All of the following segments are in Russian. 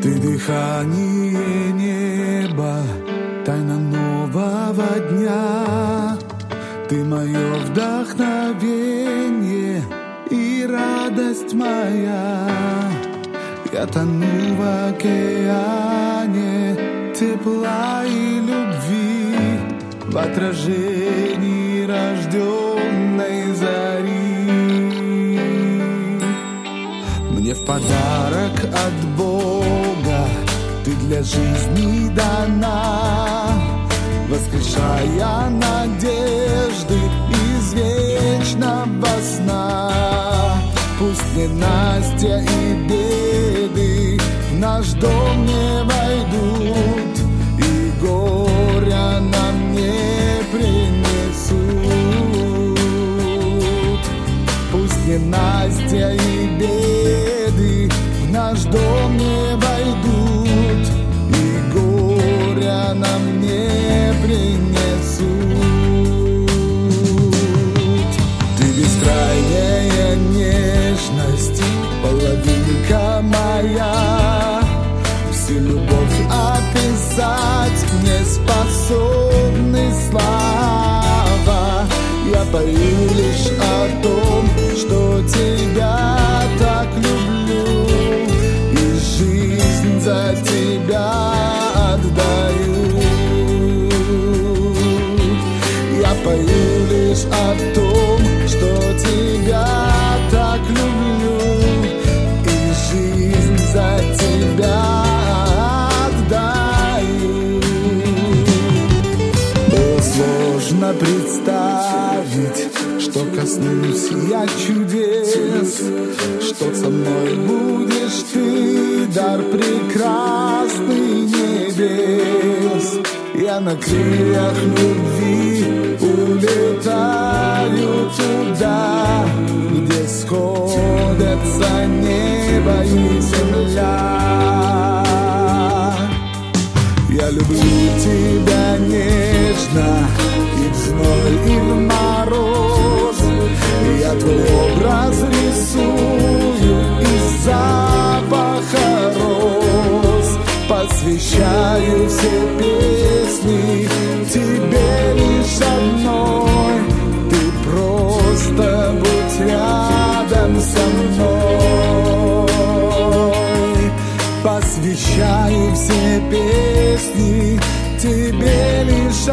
Ты дыхание неба, тайна нового дня. Ты мое вдохновение и радость моя. Я тону в океане тепла и любви, в отражении рожденной зари. Мне в подарок от Бога ты для жизни дана, воскрешая надежды из вечного сна. Пусть ненастья и беды в наш дом не войдут, и горя нам не принесут. Пусть ненастья и беды в наш дом не войдут, и горя нам не принесут. Ты бескрайняя нежность, половинка моя. Всю любовь описать не способны слова. Я пою лишь о том, что тебя так люблю, и жизнь за тебя отдаю. Я пою лишь о том, что тебя так люблю, и жизнь за тебя отдаю. Было сложно представить, что коснусь я чудес, что со мной будешь ты, дар прекрасный небес. Я на крыльях любви улетаю туда, где сходятся небо и земля. Я люблю тебя нежно, и в зной, и в мороз. Я твой образ рисую из запаха роз. Посвящаю все песни тебе лишь одной. Ты просто будь рядом со мной. Посвящаю все песни тебе лишь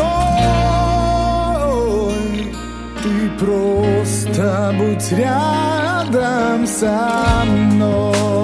одной. Ты просто будь рядом со мной.